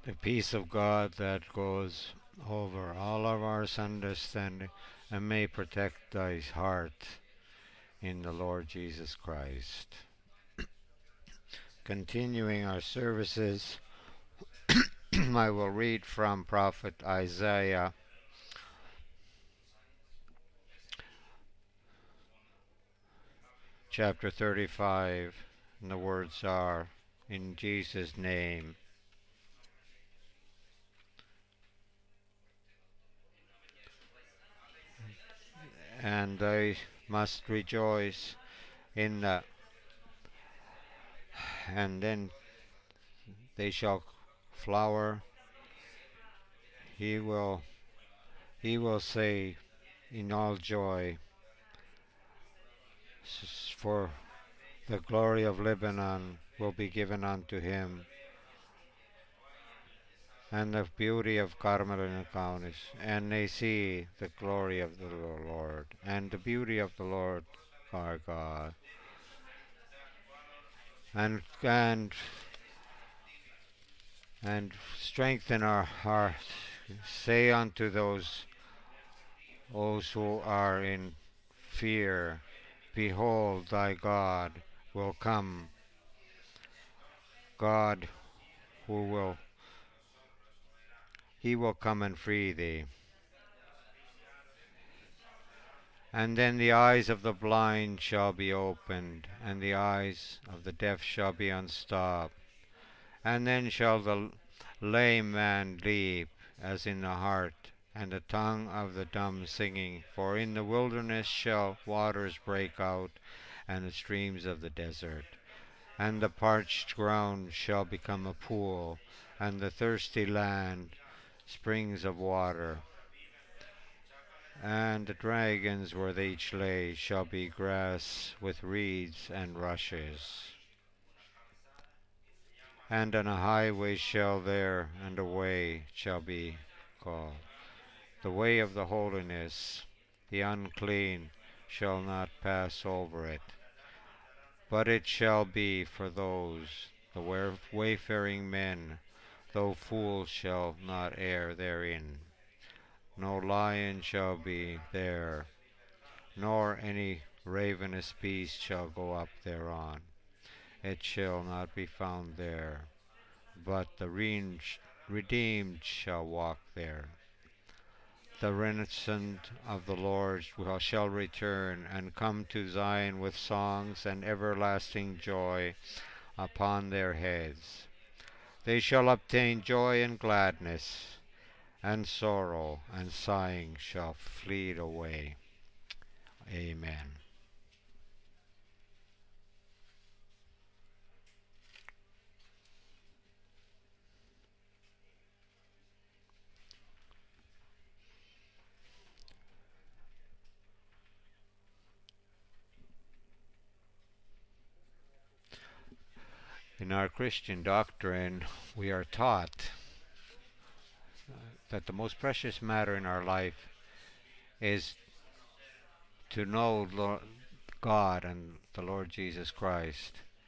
The peace of God that goes over all of our understanding and may protect thy heart in the Lord Jesus Christ. Continuing our services, I will read from Prophet Isaiah chapter 35, and the words are, in Jesus' name. And they must rejoice in the, and then they shall flower. He will, he will say in all joy, for the glory of Lebanon will be given unto him, and the beauty of Carmel and Kaunis, and they see the glory of the Lord, and the beauty of the Lord our God, and and strengthen our hearts. Say unto those who are in fear, behold, thy God will come, God who will, he will come and free thee. And then the eyes of the blind shall be opened, and the eyes of the deaf shall be unstopped. And then shall the lame man leap, as in the heart, and the tongue of the dumb singing. For in the wilderness shall waters break out, and the streams of the desert. And the parched ground shall become a pool, and the thirsty land springs of water. And the dragons where they each lay shall be grass with reeds and rushes. And on a highway shall there, and a way shall be called, the way of the holiness. The unclean shall not pass over it, but it shall be for those, the wayfaring men, though fools shall not err therein. No lion shall be there, nor any ravenous beast shall go up thereon. It shall not be found there, but the redeemed shall walk there. The ransomed of the Lord shall return and come to Zion with songs and everlasting joy upon their heads. They shall obtain joy and gladness, and sorrow and sighing shall flee away. Amen. In our Christian doctrine, we are taught that the most precious matter in our life is to know God and the Lord Jesus Christ.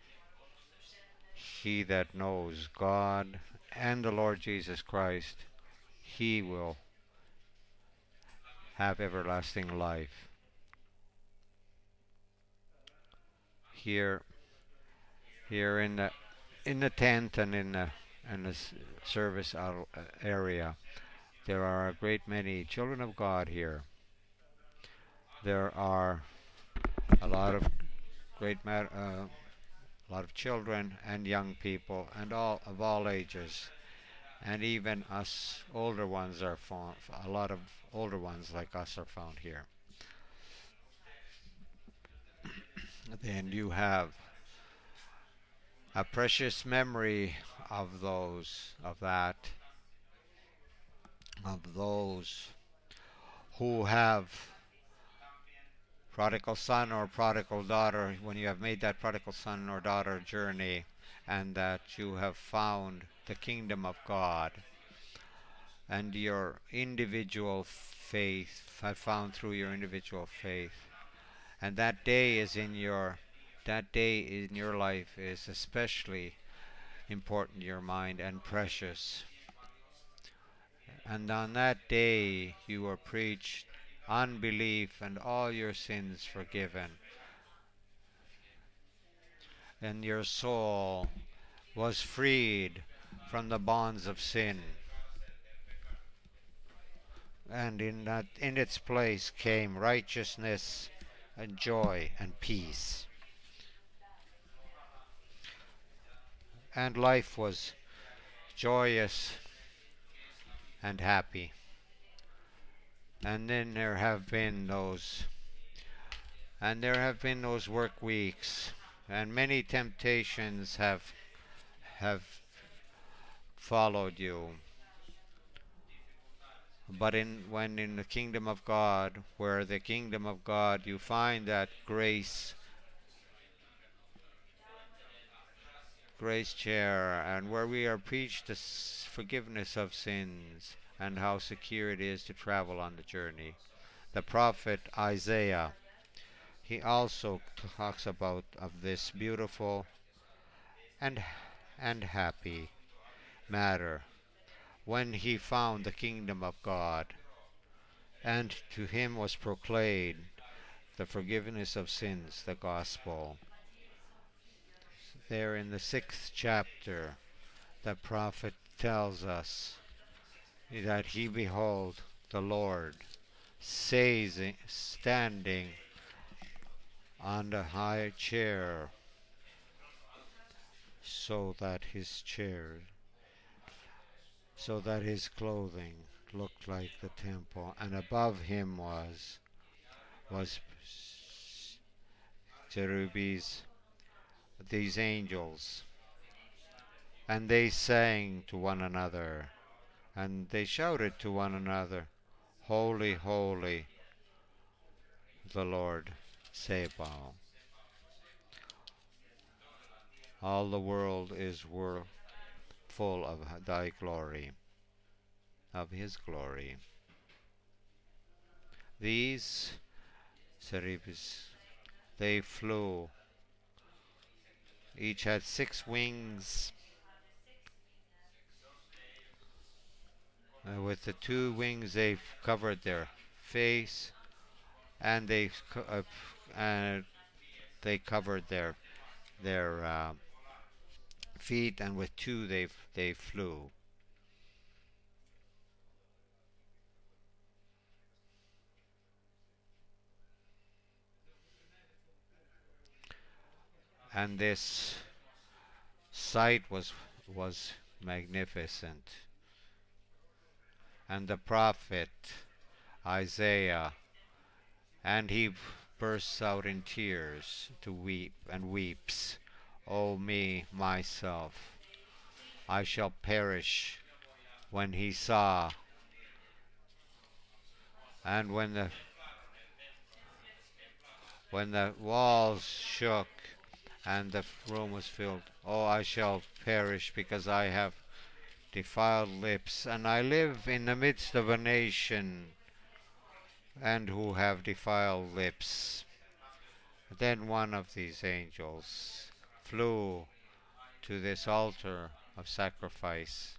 He that knows God and the Lord Jesus Christ, he will have everlasting life. Here, here in the tent and in the service area, there are a great many children of God here. There are a lot of a lot of children and young people, and all of all ages, and even us older ones are found. A lot of older ones like us are found here. Then you have a precious memory of those who have prodigal son or prodigal daughter, when you have made that prodigal son or daughter journey, and that you have found the kingdom of God, and your individual faith, have found through your individual faith, and that day in your life is especially important in your mind and precious. And on that day you were preached unbelief and all your sins forgiven, and your soul was freed from the bonds of sin, and in its place came righteousness and joy and peace. And life was joyous and happy. And then there have been those work weeks, and many temptations have followed you. But when in the kingdom of God, where the kingdom of God, you find that grace chair, and where we are preached the forgiveness of sins and how secure it is to travel on the journey. The prophet Isaiah, he also talks about of this beautiful and happy matter when he found the kingdom of God, and to him was proclaimed the forgiveness of sins, the gospel. There in the 6th chapter, the prophet tells us that he behold the Lord standing on the high chair, so that his chair, so that his clothing looked like the temple, and above him was cherubims, these angels, and they sang to one another, and they shouted to one another, Holy, holy, the Lord Sabaoth. All the world is full of thy glory, of his glory. These cherubs, they flew. Each had 6 wings. With the 2 wings, they covered their face, and they covered their feet, and with 2 they flew. And this sight was magnificent. And the prophet Isaiah, and he bursts out in tears to weep, and weeps, O me, myself, I shall perish, when he saw, and when the walls shook and the room was filled, oh, I shall perish, because I have defiled lips, and I live in the midst of a nation and who have defiled lips. Then one of these angels flew to this altar of sacrifice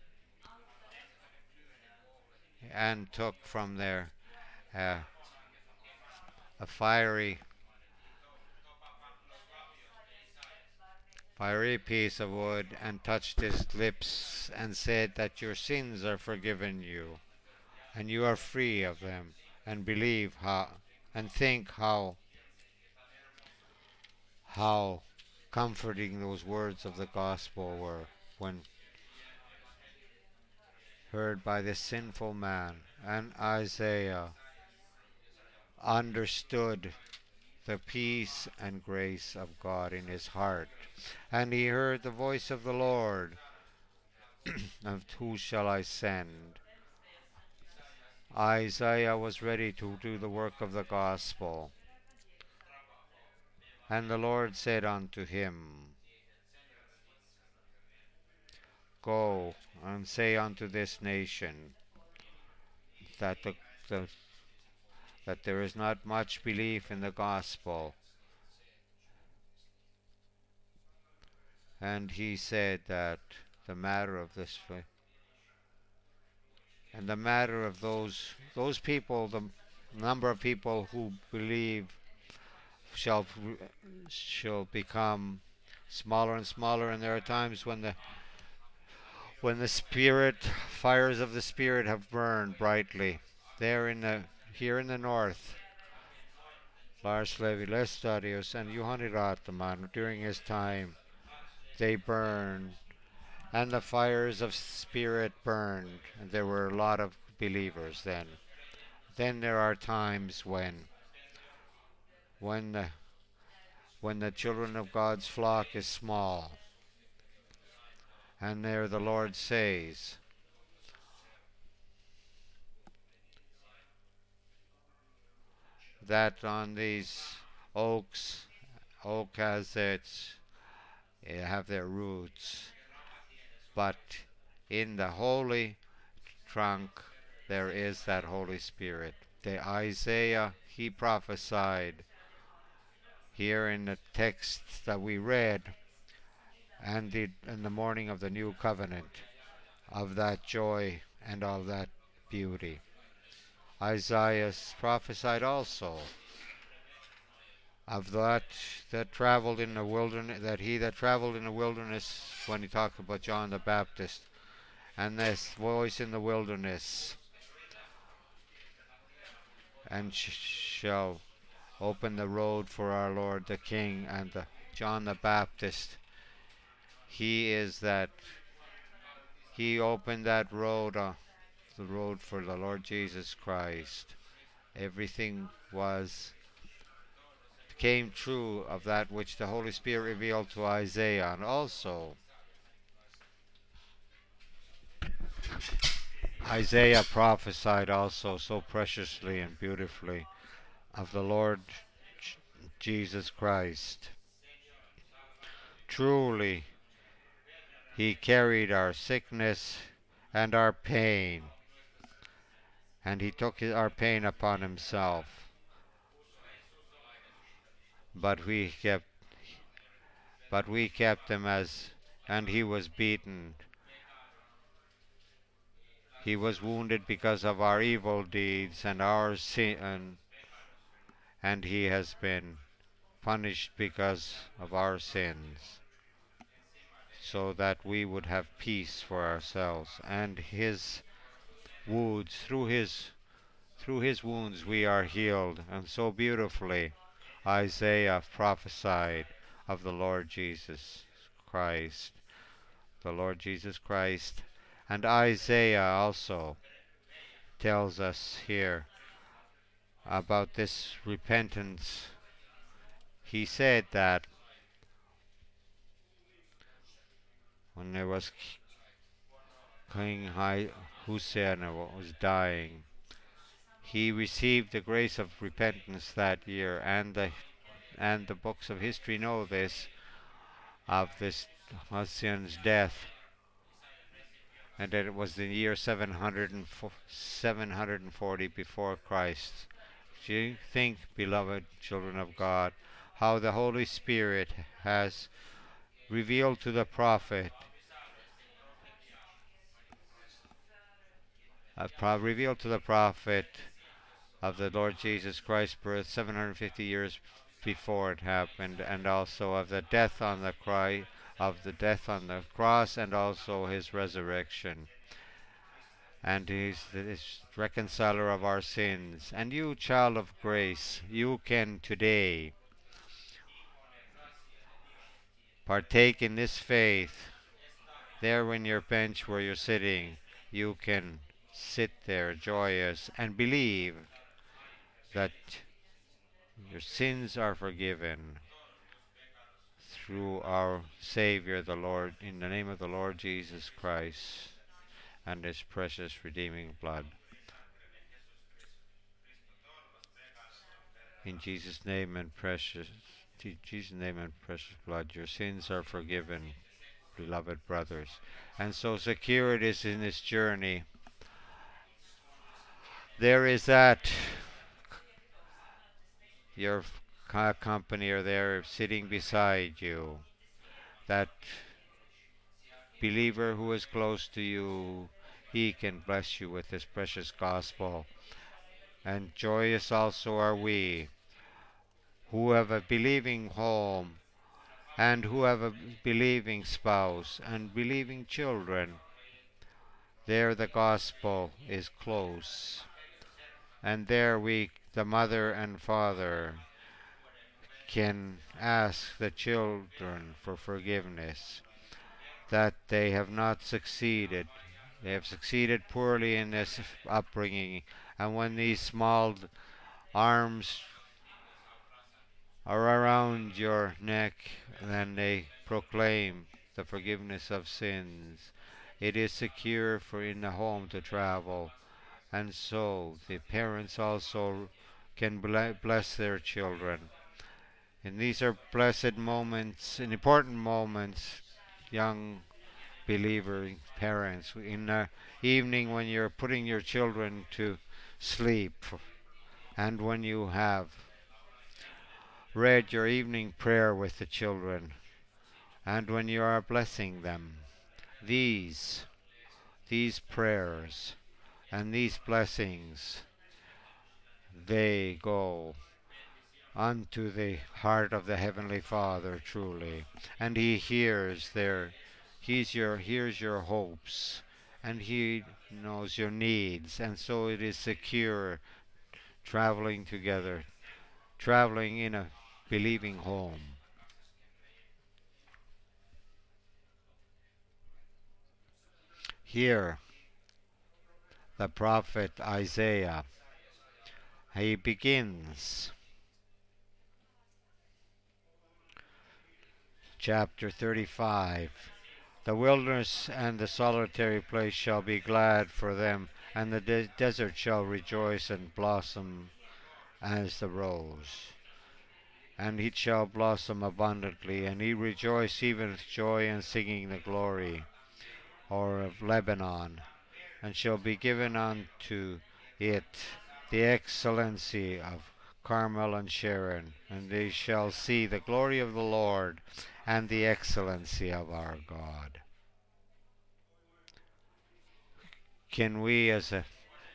and took from there uh, a fiery piece of wood, and touched his lips and said that your sins are forgiven you, and you are free of them. And believe how, and think how comforting those words of the gospel were when heard by this sinful man. And Isaiah understood the peace and grace of God in his heart. And he heard the voice of the Lord, of who shall I send? Isaiah was ready to do the work of the gospel. And the Lord said unto him, Go and say unto this nation that the that there is not much belief in the gospel. And he said that the matter of this, and the matter of those people, the number of people who believe shall shall become smaller and smaller, and there are times when the spirit fires of the spirit have burned brightly. There in the here in the north, Lars Levi Lestadius and Juhani Raataman during his time they burned, and the fires of spirit burned, and there were a lot of believers then. Then there are times when the when the children of God's flock is small, and there the Lord says that on these oaks, oak has its have their roots, but in the holy trunk there is that Holy Spirit. The Isaiah he prophesied here in the text that we read, and in the morning of the new covenant, of that joy and of that beauty. Isaiah prophesied also of that traveled in the wilderness, that he that traveled in the wilderness, when he talked about John the Baptist, and this voice in the wilderness, and shall open the road for our Lord the King, and John the Baptist. He is that he opened that road, the road for the Lord Jesus Christ. Everything came true of that which the Holy Spirit revealed to Isaiah, and also Isaiah prophesied also so preciously and beautifully of the Lord Jesus Christ. Truly, he carried our sickness and our pain, and he took our pain upon himself. But we kept him and he was beaten. He was wounded because of our evil deeds and our sin, and he has been punished because of our sins, so that we would have peace for ourselves. And his wounds, through his wounds we are healed. And so beautifully Isaiah prophesied of the Lord Jesus Christ, the Lord Jesus Christ. And Isaiah also tells us here about this repentance. He said that when there was King Hussein was dying, he received the grace of repentance that year, and the books of history know this, of this Hussein's death, and that it was the year 740 before Christ. Do you think, beloved children of God, how the Holy Spirit has revealed to the prophet, revealed to the prophet of the Lord Jesus Christ's birth 750 years before it happened, and also of the death on the cross, and also his resurrection. And he's this reconciler of our sins. And you, child of grace, you can today partake in this faith. There in your bench where you're sitting, you can sit there joyous and believe that your sins are forgiven through our Savior, the Lord, in the name of the Lord Jesus Christ and his precious redeeming blood. In Jesus' name and precious blood, your sins are forgiven, beloved brothers. And so secure it is in this journey. There is that your company are there sitting beside you, that believer who is close to you. He can bless you with His precious gospel. And joyous also are we who have a believing home and who have a believing spouse and believing children. There the gospel is close. And there we, the mother and father, can ask the children for forgiveness, that they have not succeeded. They have succeeded poorly in this upbringing. And when these small arms are around your neck, then they proclaim the forgiveness of sins. It is secure for in the home to travel, and so the parents also can bless their children. And these are blessed moments and important moments, young believer parents, in the evening when you're putting your children to sleep, and when you have read your evening prayer with the children, and when you are blessing them. These, these prayers and these blessings, they go unto the heart of the Heavenly Father truly, and He hears your hopes, and He knows your needs, and so it is secure traveling together, traveling in a believing home. Here, the prophet Isaiah, he begins chapter 35. The wilderness and the solitary place shall be glad for them, and the desert shall rejoice and blossom as the rose. And it shall blossom abundantly, and he rejoice even with joy and singing the glory, or of Lebanon, and shall be given unto it the excellency of Carmel and Sharon, and they shall see the glory of the Lord and the excellency of our God. Can we as a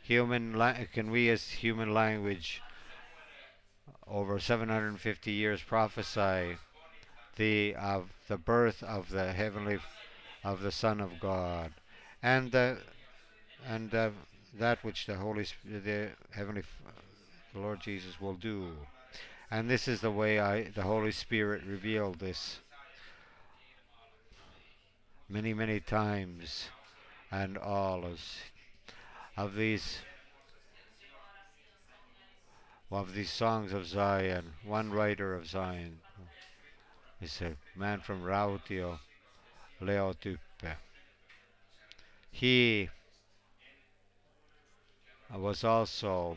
human language over 750 years prophesy the birth of the heavenly of the Son of God, and that which the heavenly the Lord Jesus will do. And this is the way the Holy Spirit revealed this many times, and all of these songs of Zion. One writer of Zion is a man from Rautio, Leo Tuppe. He was also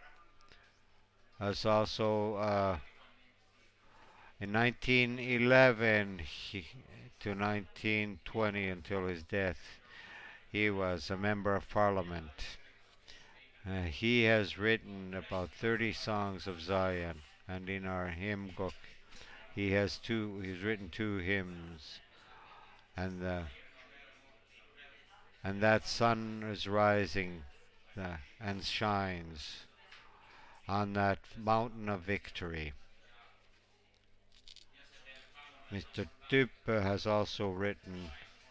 in 1911 to 1920 until his death. He was a member of parliament. He has written about 30 songs of Zion, and in our hymn book, he's written 2 hymns, and that sun is rising and shines on that mountain of victory. Mr. Tuppe has also written,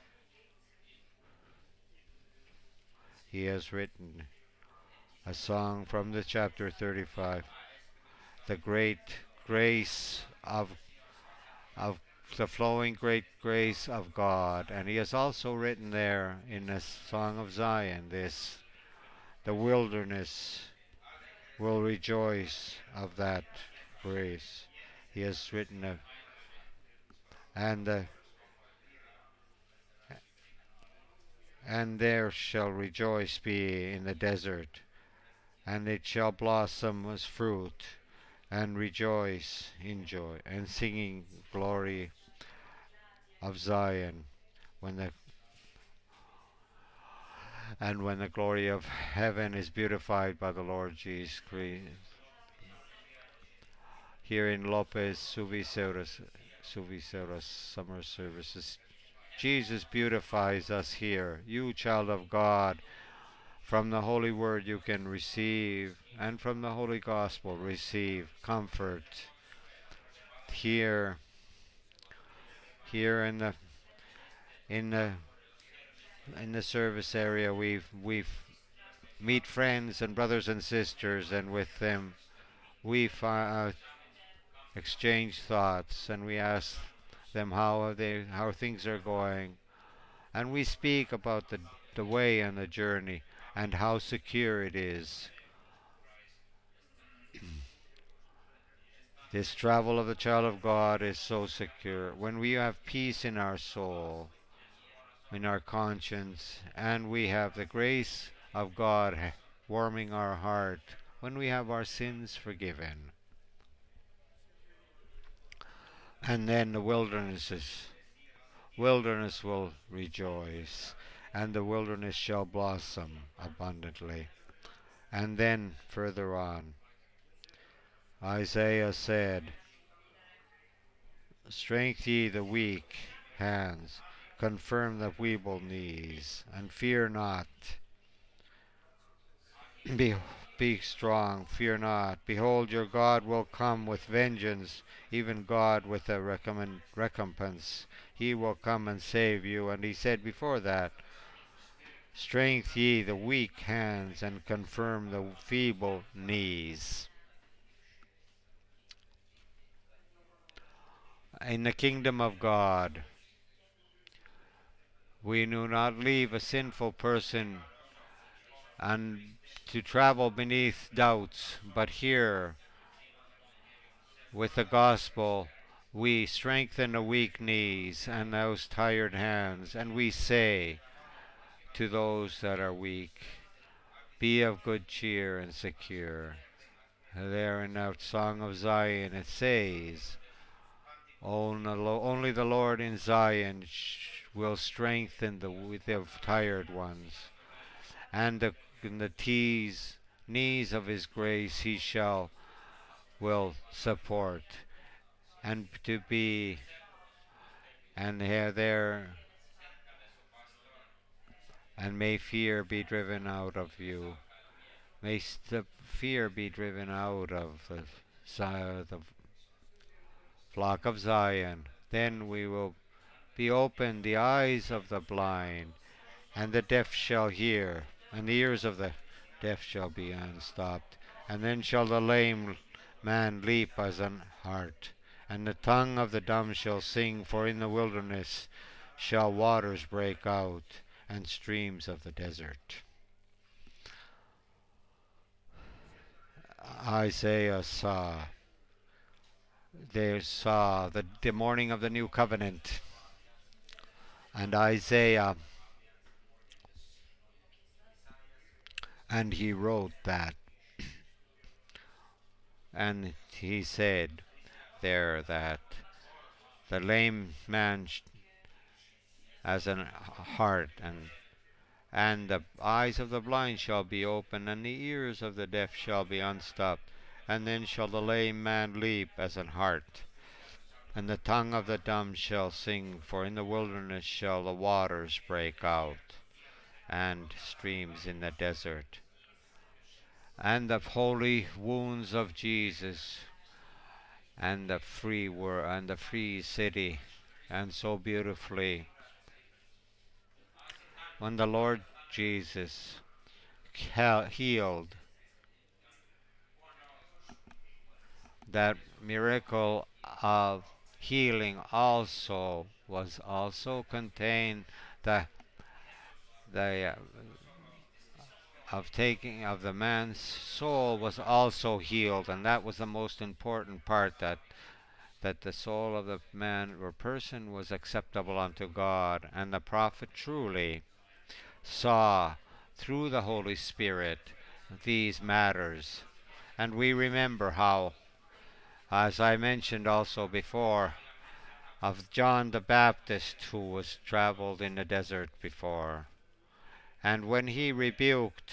he has written a song from the chapter 35, the great grace of the flowing great grace of God. And he has also written there in the Song of Zion this, the wilderness will rejoice of that grace. He has written and and there shall rejoice be in the desert, and it shall blossom as fruit, and rejoice in joy, and singing glory of Zion, when the when the glory of heaven is beautified by the Lord Jesus Christ. Here in Lopez Suviceras summer services, Jesus beautifies us here. You, child of God, From the Holy Word you can receive, and from the Holy Gospel receive comfort. Here, here in the in the service area, we've meet friends and brothers and sisters, and with them we exchange thoughts, and we ask them how things are going, and we speak about the way and the journey and how secure it is. This travel of the child of God is so secure. When we have peace in our soul, in our conscience, and we have the grace of God warming our heart, when we have our sins forgiven, and then the wilderness will rejoice, and the wilderness shall blossom abundantly. And then further on, Isaiah said, strengthen ye the weak hands, confirm the feeble knees, and fear not. Be, be strong, fear not. Behold, your God will come with vengeance, even God with a recompense. He will come and save you. And he said before that, strengthen ye the weak hands, and confirm the feeble knees. In the kingdom of God, we do not leave a sinful person and to travel beneath doubts, but here, with the gospel, we strengthen the weak knees and those tired hands, and we say to those that are weak, be of good cheer and secure. There in that Song of Zion it says, only the Lord in Zion will strengthen the tired ones, and the knees of his grace he will support, and to be and there and may fear be driven out of you. May the fear be driven out of the flock of Zion. Then we will be opened the eyes of the blind, and the deaf shall hear, and the ears of the deaf shall be unstopped. And then shall the lame man leap as an hart, and the tongue of the dumb shall sing, for in the wilderness shall waters break out, and streams of the desert. Isaiah saw the morning of the new covenant, and Isaiah, and he wrote that, and he said there that the lame man as an heart, and the eyes of the blind shall be opened, and the ears of the deaf shall be unstopped. And then shall the lame man leap as an hart, and the tongue of the dumb shall sing, for in the wilderness shall the waters break out, and streams in the desert. And the holy wounds of Jesus, and the free city, and so beautifully, when the Lord Jesus healed, that miracle of healing also was also contained the of taking of the man's soul was also healed, and that was the most important part, that the soul of the man or person was acceptable unto God. And the prophet truly saw through the Holy Spirit these matters. And we remember how, as I mentioned also before, of John the Baptist, who was traveled in the desert before, and when he rebuked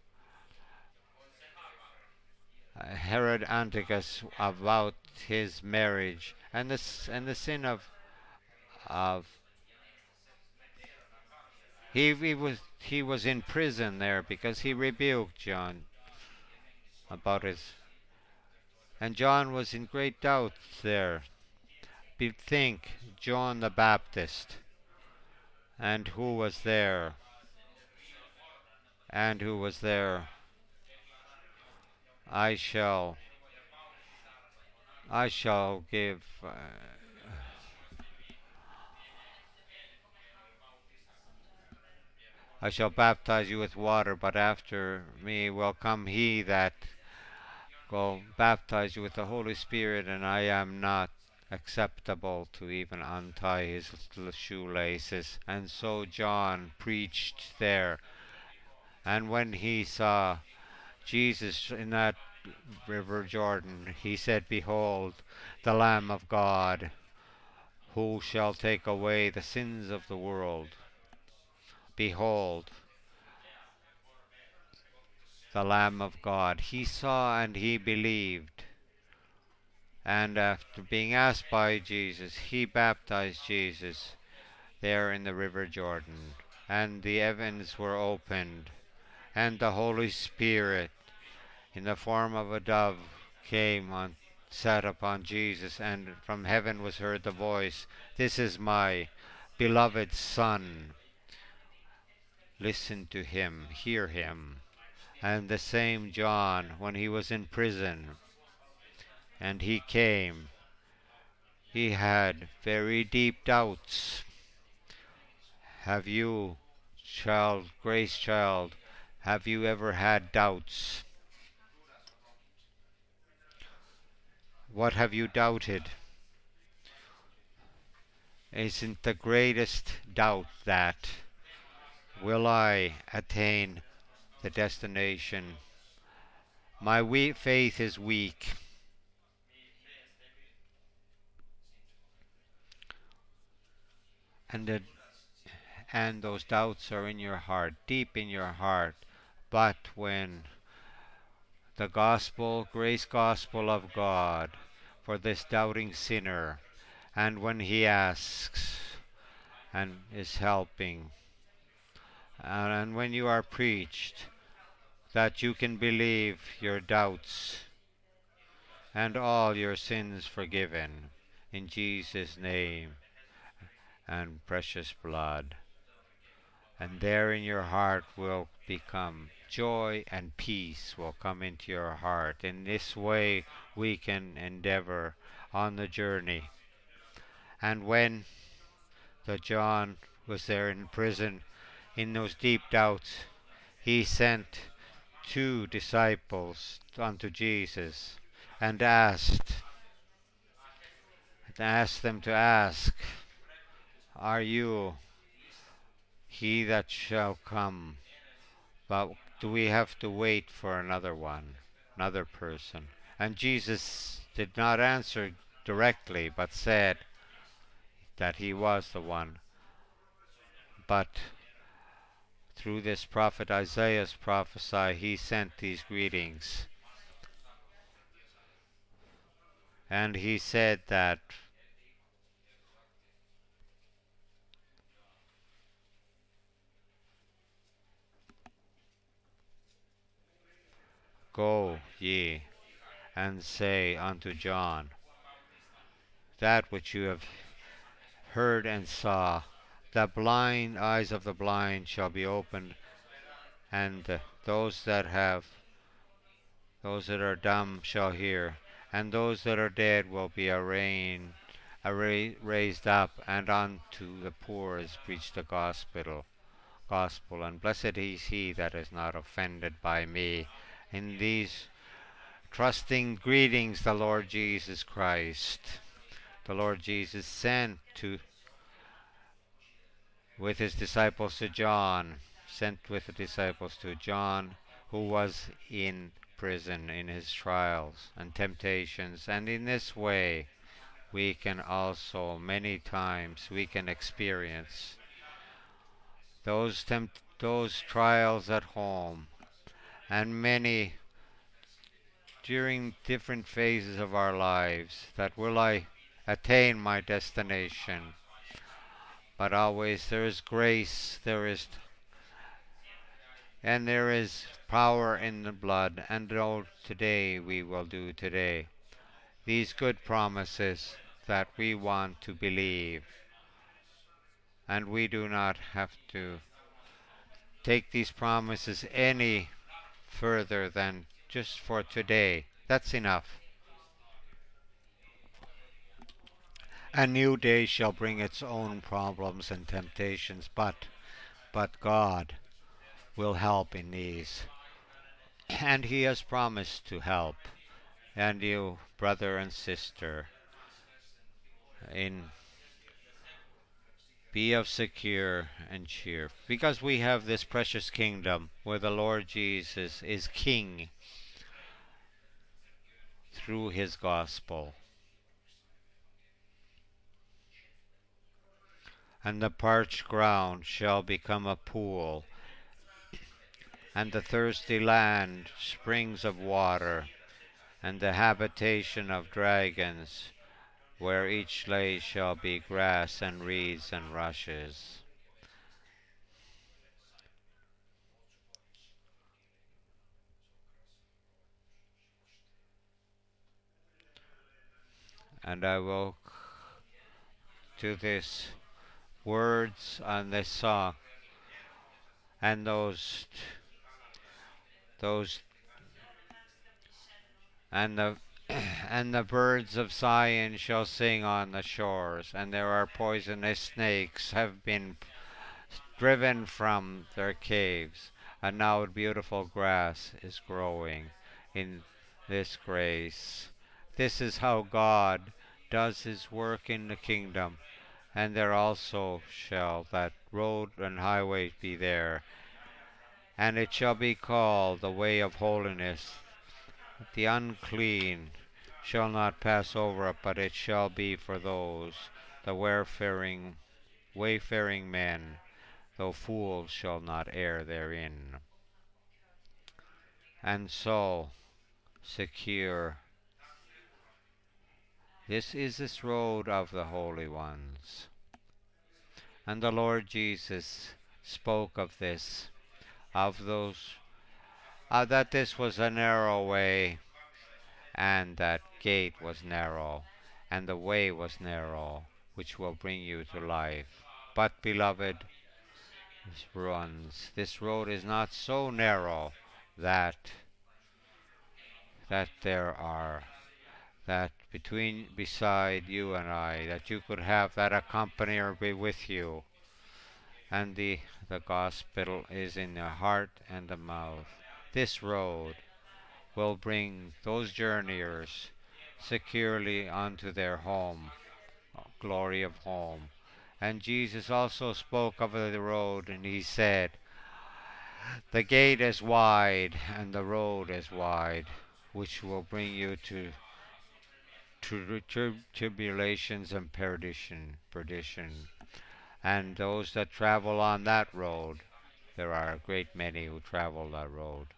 Herod Antipas about his marriage and the sin of He was in prison there because he rebuked John about his, and John was in great doubt there. Think, John the Baptist, and who was there, and who was there. I shall, I shall give. I shall baptize you with water, but after me will come he that will baptize you with the Holy Spirit, and I am not acceptable to even untie his shoelaces. And so John preached there. And when he saw Jesus in that river Jordan, he said, Behold, the Lamb of God, who shall take away the sins of the world. Behold, the Lamb of God. He saw and he believed. And after being asked by Jesus, he baptized Jesus there in the river Jordan. And the heavens were opened, and the Holy Spirit, in the form of a dove, came on, sat upon Jesus, and from heaven was heard the voice, This is my beloved Son. Listen to him, hear him. And the same John, when he was in prison, and he came, he had very deep doubts. Have you, Grace child, have you ever had doubts? What have you doubted? Isn't the greatest doubt that, will I attain the destination? My faith is weak. And, and those doubts are in your heart, deep in your heart. But when the gospel, grace gospel of God, for this doubting sinner, and when he asks and is helping, and when you are preached that you can believe your doubts and all your sins forgiven in Jesus' name and precious blood, and there in your heart will become joy and peace will come into your heart. In this way we can endeavor on the journey. And when the John was there in prison, in those deep doubts, he sent two disciples unto Jesus and asked them to ask, Are you he that shall come? But do we have to wait for another one, another person? And Jesus did not answer directly, but said that he was the one. But through this prophet Isaiah's prophesy, he sent these greetings. And he said that Go ye and say unto John, that which you have heard and saw, the blind eyes of the blind shall be opened, and those that are dumb shall hear, and those that are dead will be raised up, and unto the poor is preached the gospel, and blessed is he that is not offended by me. In these trusting greetings, the Lord Jesus Christ, the Lord Jesus sent with his disciples to John, sent with the disciples to John, who was in prison in his trials and temptations. And in this way, we can also many times we can experience those trials at home, and many during different phases of our lives, that will I attain my destination? But always there is grace, there is And there is power in the blood, and oh, today we will do today these good promises that we want to believe, and we do not have to take these promises any further than just for today. That's enough. A new day shall bring its own problems and temptations, but God will help in these. And He has promised to help. And you, brother and sister, in be of secure and cheer, because we have this precious kingdom where the Lord Jesus is King through His gospel. And the parched ground shall become a pool, and the thirsty land springs of water, and the habitation of dragons, where each place shall be grass and reeds and rushes. And I will to this words on this song, and those and the and the birds of Zion shall sing on the shores, and there are poisonous snakes have been driven from their caves, and now beautiful grass is growing in this grace. This is how God does His work in the kingdom, and there also shall that road and highway be there, and it shall be called the way of holiness. The unclean shall not pass over it, but it shall be for those, the wayfaring men, though fools shall not err therein. And so, secure, this road of the holy ones. And the Lord Jesus spoke of this, of those, that this was a narrow way, and that gate was narrow, and the way was narrow, which will bring you to life. But, beloved, this road is not so narrow that there are that beside you and I, that you could have that accompanier be with you, and the gospel is in the heart and the mouth. This road will bring those journeyers securely unto their home, glory of home. And Jesus also spoke of the road, and He said, the gate is wide and the road is wide, which will bring you to tribulations and perdition. And those that travel on that road, there are a great many who travel that road.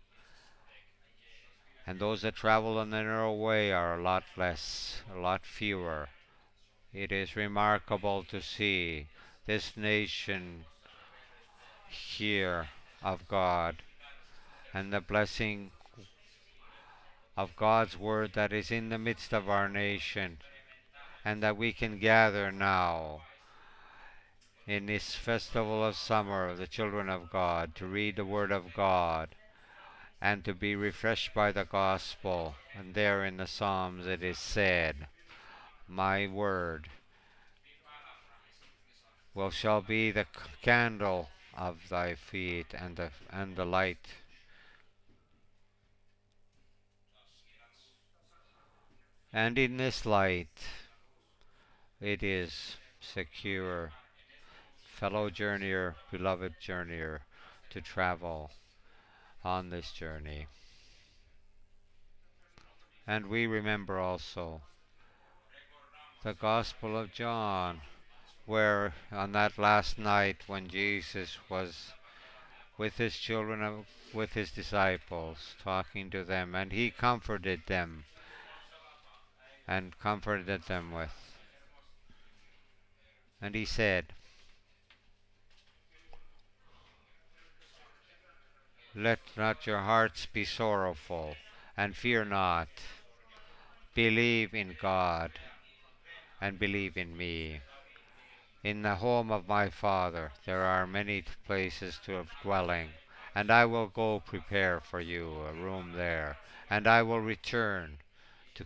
And those that travel on the narrow way are a lot less, a lot fewer. It is remarkable to see this nation here of God, and the blessing of God's word that is in the midst of our nation, and that we can gather now in this festival of summer of the children of God to read the word of God and to be refreshed by the gospel. And there in the Psalms it is said, my word shall be the candle of thy feet, and the light. And in this light it is secure, fellow journeyer, beloved journeyer, to travel on this journey. And we remember also the Gospel of John, where on that last night when Jesus was with his with his disciples, talking to them, and He comforted them and comforted them and He said, Let not your hearts be sorrowful, and fear not. Believe in God, and believe in me. In the home of my Father there are many places to of dwelling, and I will go prepare for you a room there, and I will return to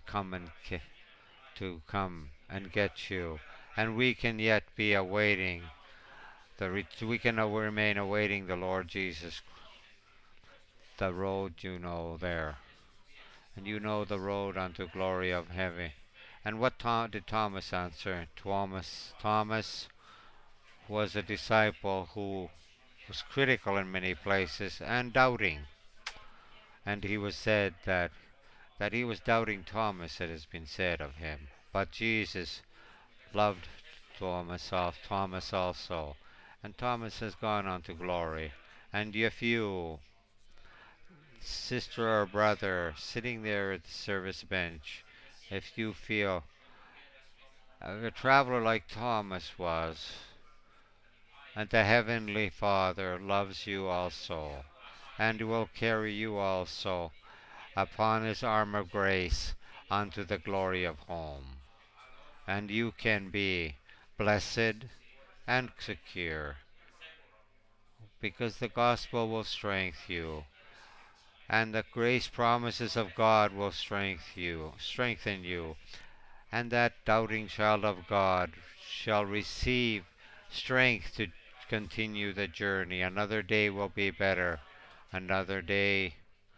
come and get you, and we can yet be awaiting we can remain awaiting the Lord Jesus, the road you know there, and you know the road unto glory of heaven. And what did Thomas answer? Thomas was a disciple who was critical in many places and doubting. And he was said that he was doubting Thomas, it has been said of him. But Jesus loved Thomas also. And Thomas has gone on to glory. And if you, sister or brother, sitting there at the service bench, if you feel a traveler like Thomas was, and the Heavenly Father loves you also, and will carry you also upon his arm of grace unto the glory of home. And you can be blessed and secure, because the gospel will strengthen you, and the grace promises of God will strengthen you, and that doubting child of God shall receive strength to continue the journey. Another day will be better. Another day,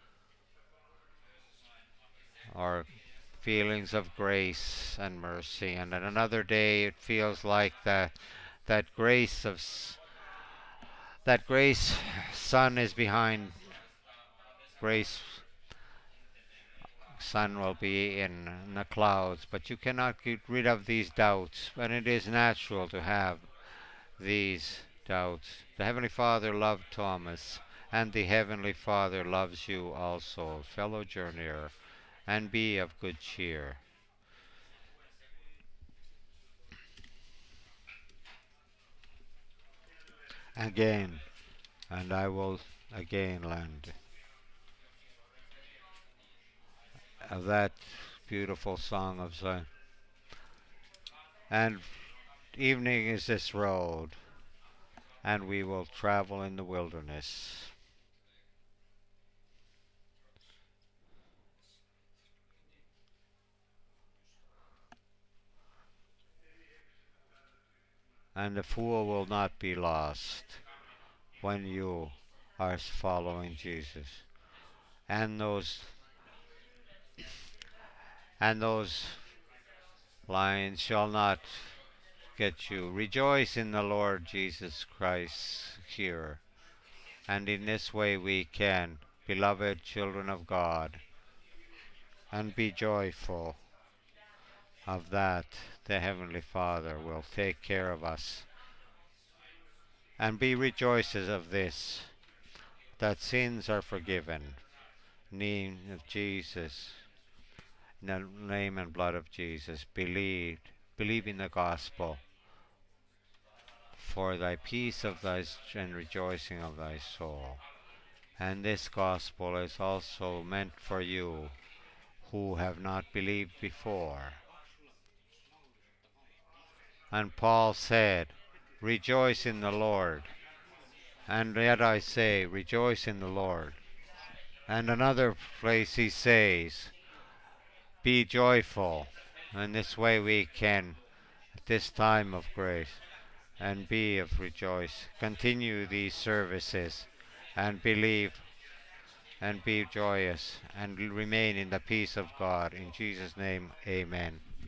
or feelings of grace and mercy, and on another day it feels like that grace that grace sun is behind grace sun will be in the clouds, but you cannot get rid of these doubts, and it is natural to have these doubts. The Heavenly Father loved Thomas, and the Heavenly Father loves you also, fellow journeyer, and be of good cheer. Again, and I will again land of that beautiful song of Zion. And evening is this road, and we will travel in the wilderness. And the fool will not be lost when you are following Jesus. And those lions shall not get you. Rejoice in the Lord Jesus Christ here. And in this way we can, beloved children of God, and be joyful of that the Heavenly Father will take care of us. And be rejoices of this, that sins are forgiven. Name of Jesus, in the name and blood of Jesus, believe in the gospel, for thy peace of thy and rejoicing of thy soul. And this gospel is also meant for you who have not believed before. And Paul said, rejoice in the Lord. And yet I say, rejoice in the Lord. And another place he says, be joyful. And this way we can, at this time of grace, and be of rejoice. Continue these services and believe and be joyous and remain in the peace of God. In Jesus' name, amen.